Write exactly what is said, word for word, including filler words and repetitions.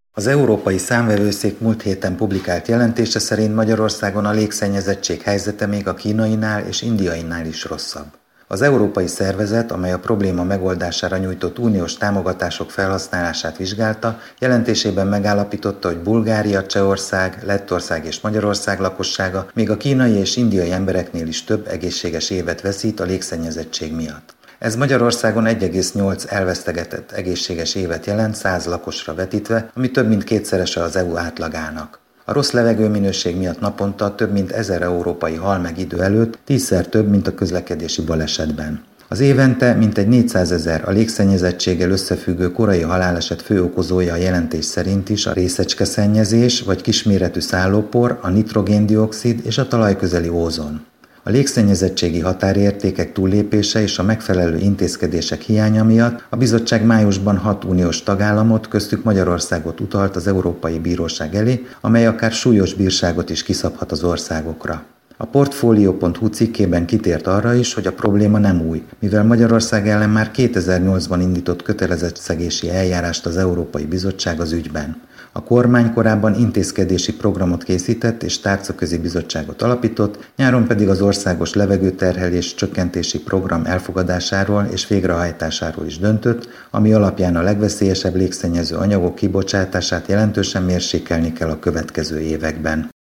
Az Európai Számvevőszék múlt héten publikált jelentése szerint Magyarországon a légszennyezettség helyzete még a kínainál és indiainál is rosszabb. Az európai szervezet, amely a probléma megoldására nyújtott uniós támogatások felhasználását vizsgálta, jelentésében megállapította, hogy Bulgária, Csehország, Lettország és Magyarország lakossága még a kínai és indiai embereknél is több egészséges évet veszít a légszennyezettség miatt. Ez Magyarországon egy egész nyolc elvesztegetett egészséges évet jelent száz lakosra vetítve, ami több mint kétszerese az é u átlagának. A rossz levegőminőség miatt naponta több mint ezer európai hal meg idő előtt, tízszer több, mint a közlekedési balesetben. Az évente mintegy négyszázezer a légszennyezettséggel összefüggő korai haláleset fő okozója a jelentés szerint is a részecskeszennyezés vagy kisméretű szállópor, a nitrogén-dioxid és a talajközeli ózon. A légszennyezettségi határértékek túllépése és a megfelelő intézkedések hiánya miatt a bizottság májusban hat uniós tagállamot, köztük Magyarországot utalt az Európai Bíróság elé, amely akár súlyos bírságot is kiszabhat az országokra. A Portfolio pont hu cikkében kitért arra is, hogy a probléma nem új, mivel Magyarország ellen már kétezer-nyolcban indított kötelezettségszegési eljárást az Európai Bizottság az ügyben. A kormány korábban intézkedési programot készített és tárcaközi bizottságot alapított, nyáron pedig az országos levegőterhelés csökkentési program elfogadásáról és végrehajtásáról is döntött, ami alapján a legveszélyesebb légszennyező anyagok kibocsátását jelentősen mérsékelni kell a következő években.